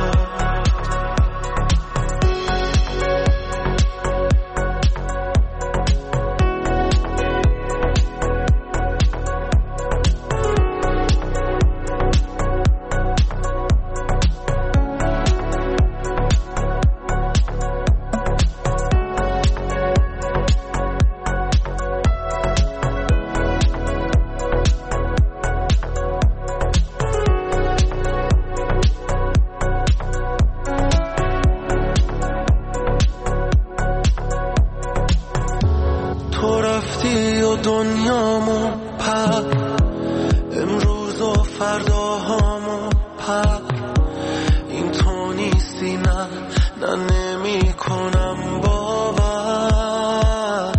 دنیامو پر امروز و فرداهامو پر. این تو نیستی، نه نه نمی کنم باور.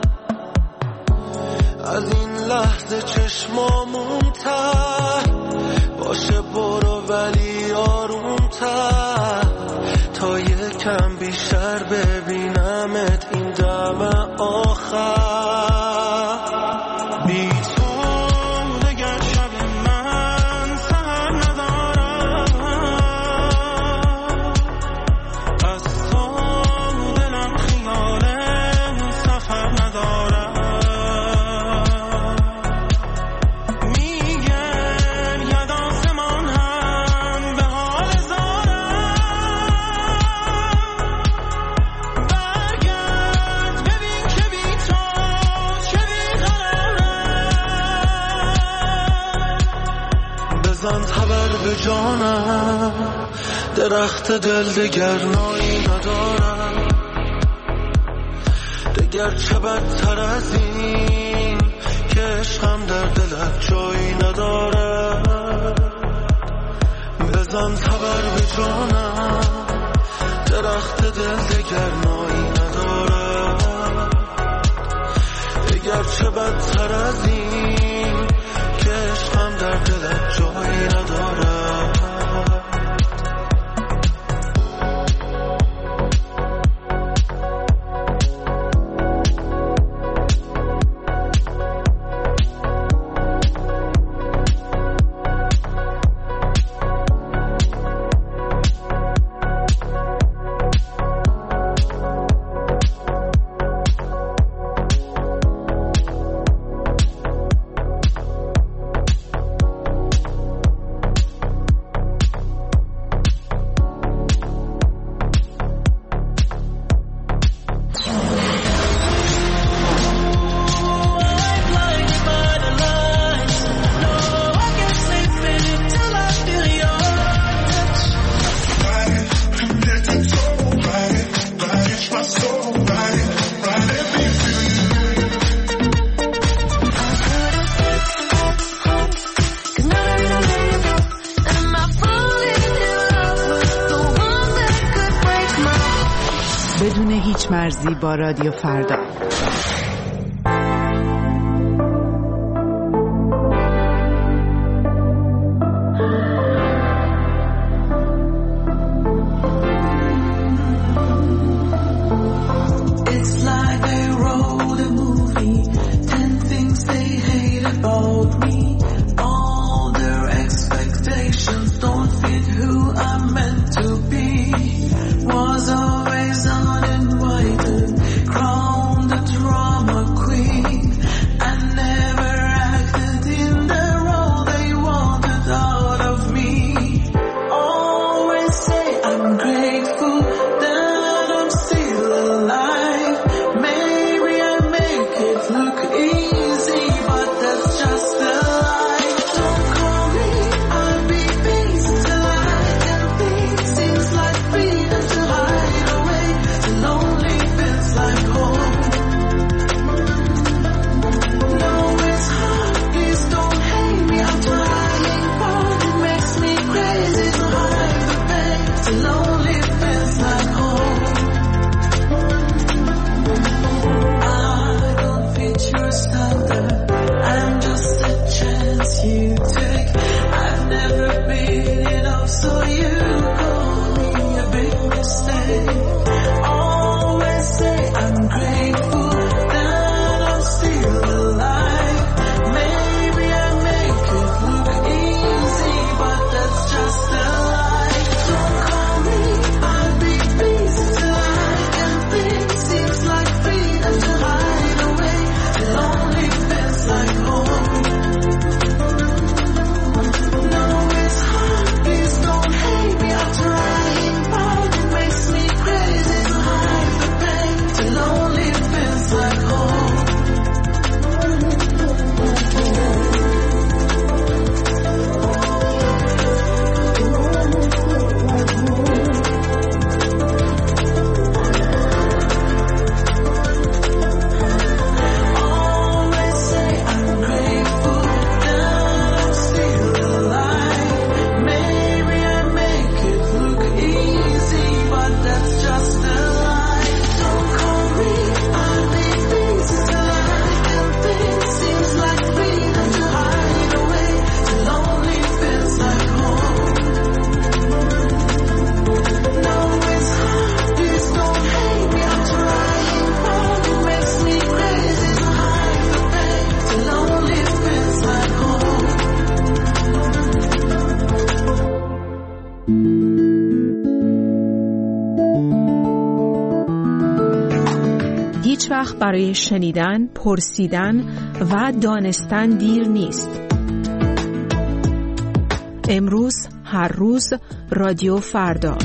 از این لحظه چشمامون تر باشه، برو ولی آرومتر تا یکم بیشتر ببینمت این دم آخر. بی تو دگر شب من سحر ندارم، از تو دلم خیال سفر ندارم. میگر ید آسمان هم به حال زارم، برگرد ببین که بی تو چه بیقرارم. بزن تبر به جانم، درخت دل دگرنایی ندارم. دگر چه بدتر از این که عشقم در دلت جایی ندارم. بزن تبر به جانم، درخت دل دگرنایی ندارم. دگر چه بدتر از این که عشقم در دلت جایی ندارم. بدون هیچ مرزی با رادیو فردا. It's like they wrote a movie, ten things about me. All their expectations don't fit who I'm meant to be. Was always uninvited, crowned a drama queen. I never acted in the role they wanted out of me. Always say I'm grateful that I'm still alive. Maybe I make it look easy, but that's just a lie. Don't call me, I'll be peace till I can think. Seems like freedom to hide away. The lonely feels like home. No, it's hard, please don't hate me. I'm trying hard, it makes me crazy to hide the pain. The lonely feels like home. I don't fit your standard, I'm just a chance you take. I've never been enough, so you call me a big mistake. Always say I'm grateful that I'm still alive. Maybe I make it look easy, but that's just a lie. Don't call me, I'll be peace till I can think. Seems like freedom to hide away. The lonely feels like home. No, it's hard, please don't hate me. I'm trying hard, it makes me crazy to hide the pain. The lonely feels like home. Always say I'm grateful that I'm still alive. Maybe I make it look easy, but that's just a lie. Don't call me, I'll be peace till I can think. Seems like freedom to hide away. The lonely feels like home. No, it's hard, please don't hate me. I'm trying hard, it makes me crazy to hide the pain. The lonely feels like home. هیچ وقت برای شنیدن، پرسیدن و دانستن دیر نیست. امروز، هر روز، رادیو فردا.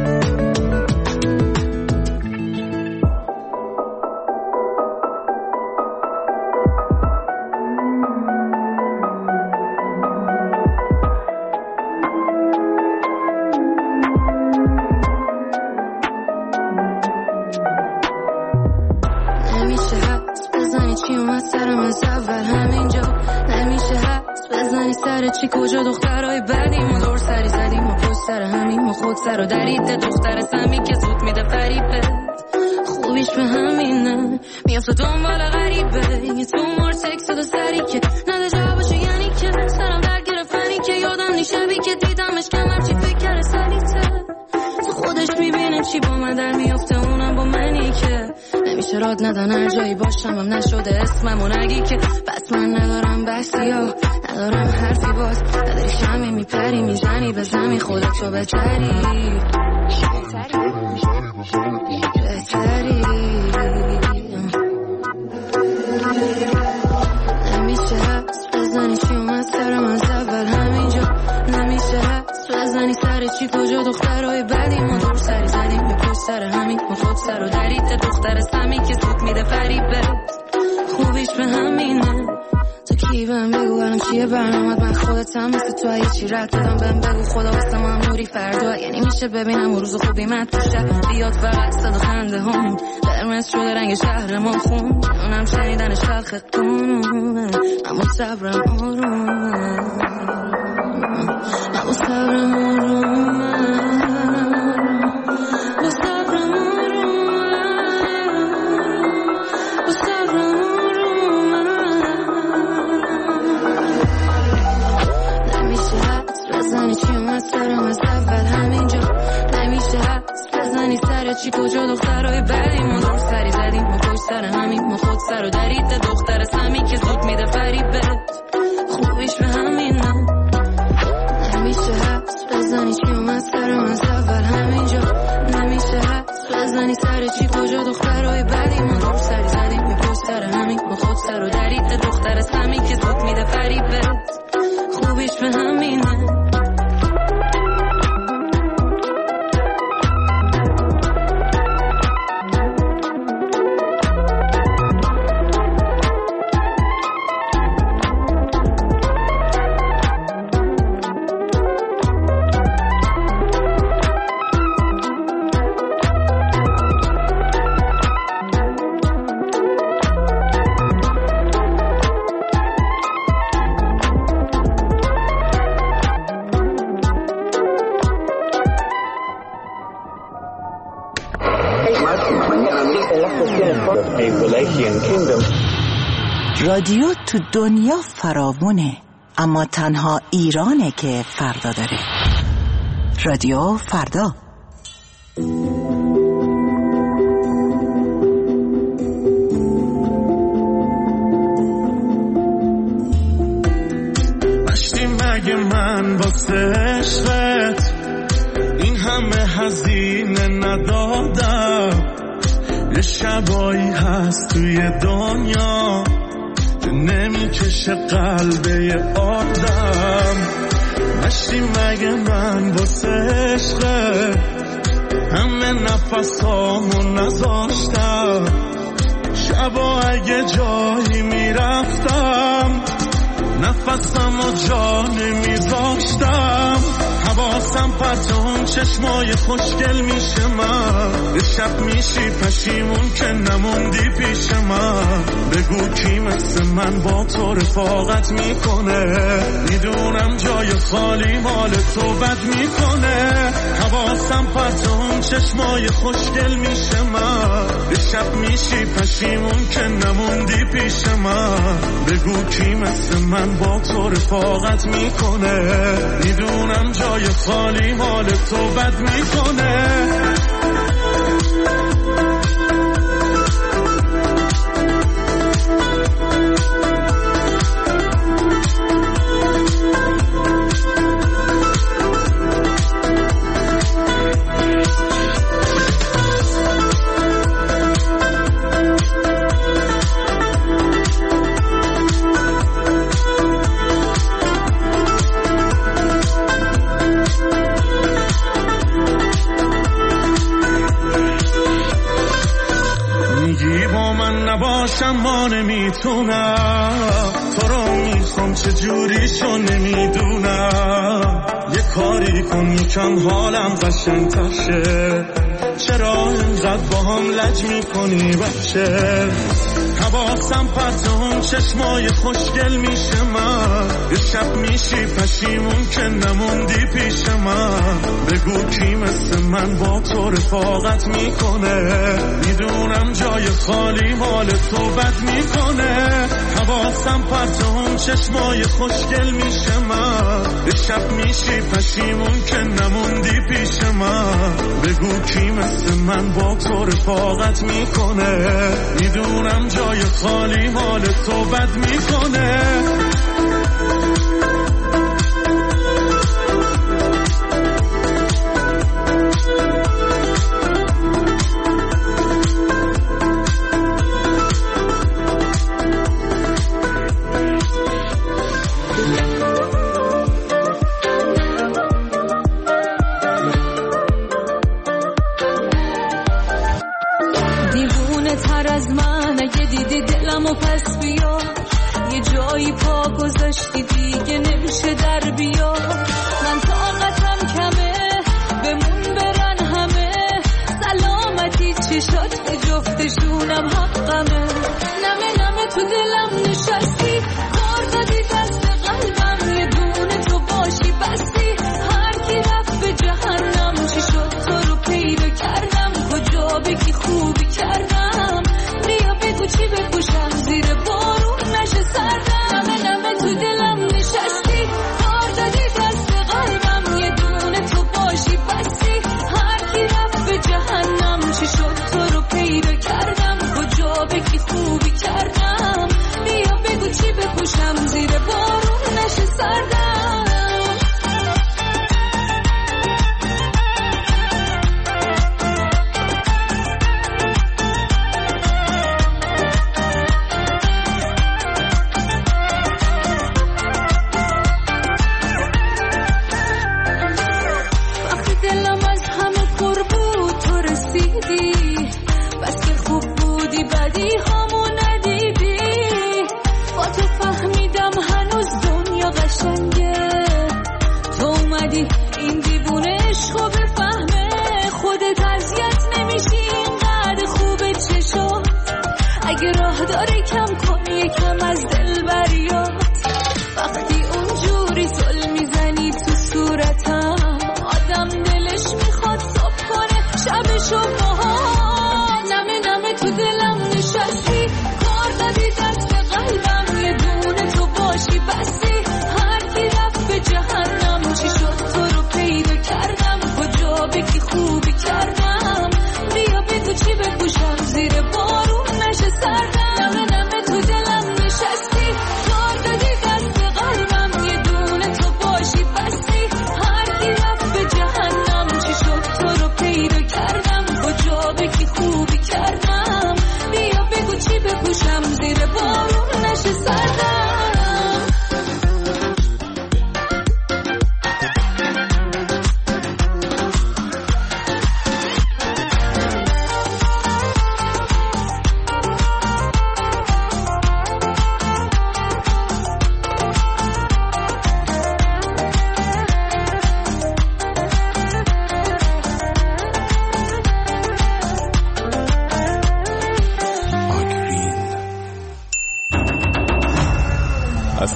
نمیشه حدس بزنی چی اومد سرم از اول همینجا. نمیشه حدس بزنی سر چی کجا دخترهای بدیم و دور سری زدیم و پشت سر همیم و خود سر و دریده. دختر سمی که زود میده فریبه، خوبیش به همینه میافته دنبال غریبه. یه تومار تکس و سری که نده جوابشو، یعنی که سرم در گرفتنی که یادم نی شبی که دیدمش کمر چی فکر کرده سلیته. تو خودش میبینه چی با من در میافته، اونم با منی که نمیشه راد ندن هر جایی باشم هم نشده اسمم و نگی که بس من ندارم بحثی ها ندارم حرفی باز نداری شمی میپری میزنی به زمین خودتو بتری بتری. نمیشه حدس بزنی چی اومد سرم از اول همینجا. نمیشه حدس بزنی سر چی کجا دخترهای بدیم و دور سری زدیم به پشت سر همین و خود سر و دریده. دختر سمی که سود میده فریبه، خوبیش به همینه. تو کی بهم بگو الان چیه برنامت، من خودتم مثل تو یه چی رد دادم بهم بگو خدا واسه ما هم نوری فردا. یعنی میشه ببینم اون روز خوبی من تو شب بیاد فقط صدا خنده هم قرمز شده رنگ شهر ما خون. اونم شنیدنش تلخ قانونه اما صبرم آرومه، اما صبرم آرومه، با صبرم آرومه، با صبرم آرومه. نمیشه حدس بزنی چی اومد سرم از اول همینجا. نمیشه حدس بزنی سر چی کجا دخترهای بدیم و دور سری زدیم و پشت سر همین ما خود سر و دریده. دختر سمی که زود میده فریبه، رادیو تو دنیا فراوونه، اما تنها ایرانه که فردا داره. رادیو فردا. مشتی مگه من واسه عشقت این همه هزینه ندادم؟ یه شبایی هست توی دنیا که نمیکشه قلبه آدم. مشتی مگه من واسه عشقت همه نفسامو نذاشتم؟ شبا اگه جایی میرفتم نفسمو جا نمیذاشتم. حواسم پرت اون چشمای خوشگل میشه من، یه شب میشی پشیمون که نموندی پیش من. بگو کی مثل من با تو رفاقت میکنه؟ میدونم جای خالی مال تو بد میکنه. حواسم پرت اون چشمای خوشگل میشه من، یه شب میشی پشیمون که نموندی پیش من. بگو کی مثل من با تو رفاقت میکنه؟ میدونم جای خالی مال تو بد میکنه. نباشم ما نمیتونم، تو رو میخوام چجوری شو نمیدونم. یه کاری کن یکم حالم قشنگ تر شه، چرا اینقدر با هم لج میکنی بچه؟ حواسم پرت اون چشمای خوشگل میشه من، یه شب میشی پشیمون که نموندی پیش من. بگو کی مثل من با تو رفاقت میکنه؟ میدونم جای خالی مال تو بد میکنه. حواسم پرت اون چشمای خوشگل میشه من، یه شب میشی پشیمون که نموندی پیش من. بگو کی مثل من با تو رفاقت میکنه؟ میدونم جای خالی مال تو بد میکنه. دیوونه تر از من اگه دیدی دلمو پس بیا، یه جایی پا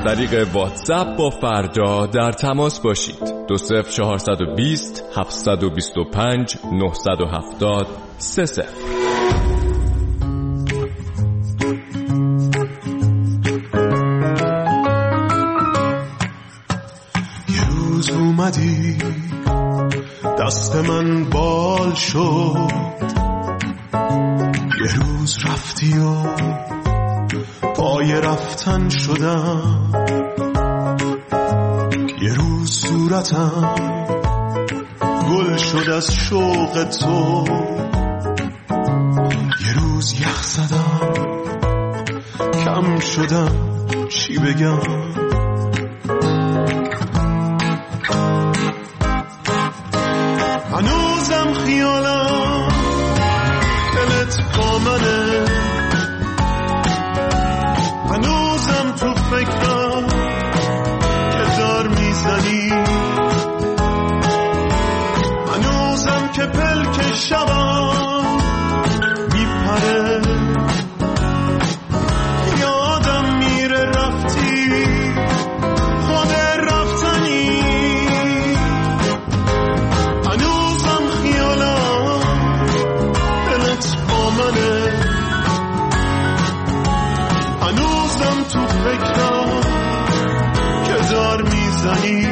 از طریق واتساپ با فردا در تماس باشید. دو صفر چهارصد و بیست هفتصد و بیست و پنج نهصد و هفتاد سه صفر. یه روز اومدی دست من بال شد، یه روز رفتی و پای رفتن شدم، یه روز صورتم گل شد از شوق تو، یه روز یخ زدم کم شدم چی بگم. هنوزم خیالم دلت با منه، هنوزم تو فکرم که دار میزنی، هنوزم که پلک شبم میپره، یادم میره رفتی خود رفتنی، هنوزم خیالم دلت با منه، هنوزم تو فکرم که دار میزنی،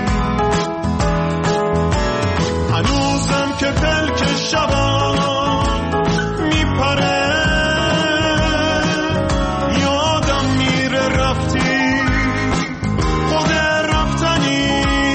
هنوزم که پلک شبم میپره، یادم میره رفتی خود رفتنی.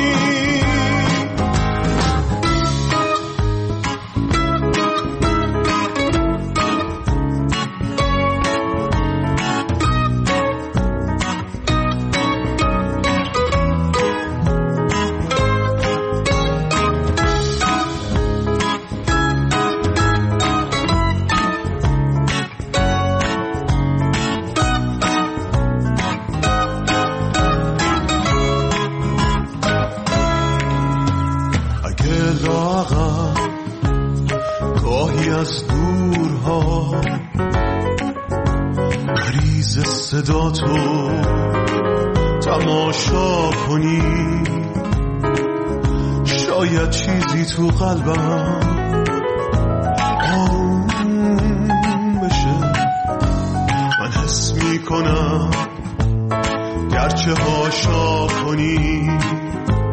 گاهی از دورها مریض صدا تو تماشا کنی، شاید چیزی تو قلبم آروم بشه، من حس میکنم گرچه هاشا کنی،